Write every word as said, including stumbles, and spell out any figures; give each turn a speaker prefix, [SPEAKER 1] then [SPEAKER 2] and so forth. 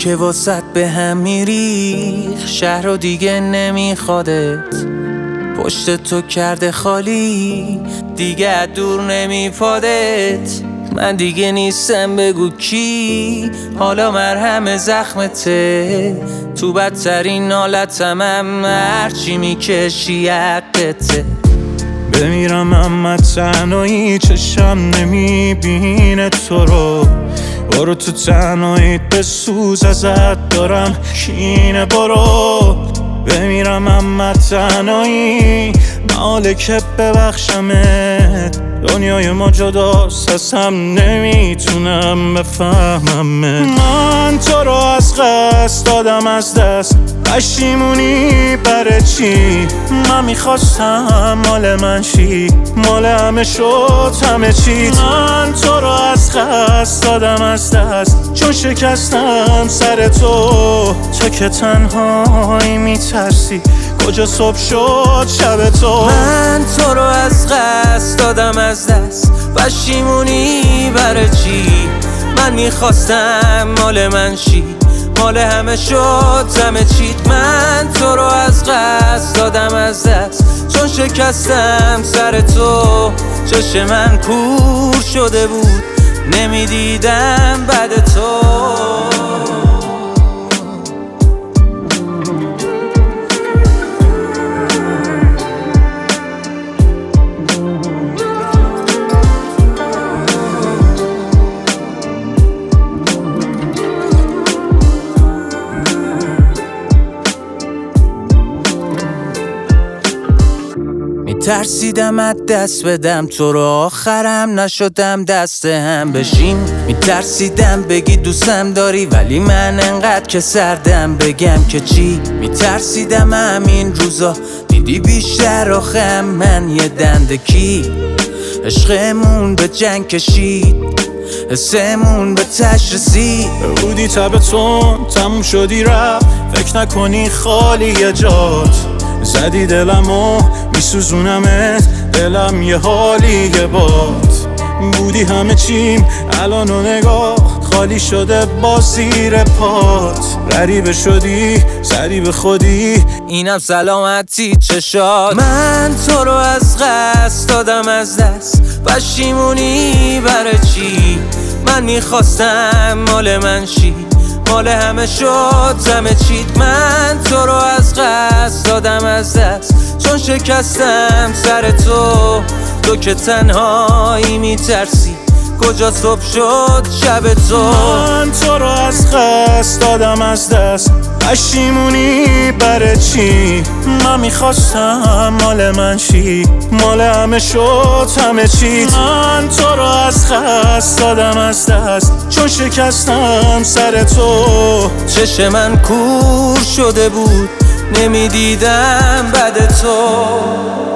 [SPEAKER 1] که واسط به هم میریخ، شهر رو دیگه نمیخوادت، پشت تو کرده خالی، دیگه دور نمیپادت. من دیگه نیستم بگو کی، حالا مرهم زخمته، تو بدترین حالتم هم هرچی میکشی حقته.
[SPEAKER 2] بمیرم اما تنهایی چشم نمیبینه تو رو، برو تو تنهاییت بسوز ازت دارم کینه. برو بمیرم اما تنهایی ناله که ببخشمت، دنیای ما جداست از هم نمیتونم بفهممت. من تو رو از قصد دادم از دست، پشیمونی برای چی؟ من میخواستم مال من شی، مال همه شد همه چیت. من تو رو از قصد دادم از دست، چون شکستم سر تو، تو که تنهایی میترسی کجا صبح شد شب تو.
[SPEAKER 1] من تو رو از قصد دادم از دست، پشیمونی برای چی؟ من میخواستم مال من شی، مال همه شد همه چیت. من تو رو از قصد دادم از دست، چون شکستم سر تو، چشم من کور شده بود نمیدیدم بعد تو. ترسیدم از دست بدم تو رو، آخرم نشدم دست هم بشیم. میترسیدم بگی دوستم داری، ولی من انقدر که سردم بگم که چی. میترسیدم همین روزا دیدی بیشتر آخم من یه دندکی. عشقمون به جنگ کشید، حسمون به تش رسید.
[SPEAKER 2] بودی تبتون تموم شدی رفت، فکر نکنی خالی جات. زدی دلمو میسوزونمت، دلم یه حالی یه باد. بودی همه چیم الان و نگاه خالی شده با زیر پات. غریبه شدی زدی به خودی،
[SPEAKER 1] اینم سلامتی چشات. من تو رو از قصد دادم از دست، پشیمونی برای چی؟ من میخواستم مال من شی، مال همه شد همه چیت. من تو رو از قصد دادم از دست، چون شکستم سر تو، تو که تنهایی میترسی کجا صبح شد شب تو.
[SPEAKER 2] من تو رو از قصد دادم از دست، پشیمونی برای چی؟ من میخواستم مال من شی، مال همه شد همه چیت. من تو رو از قصد دادم از دست، چون شکستم سر تو،
[SPEAKER 1] چشم من کور شده بود نمیدیدم بعد تو.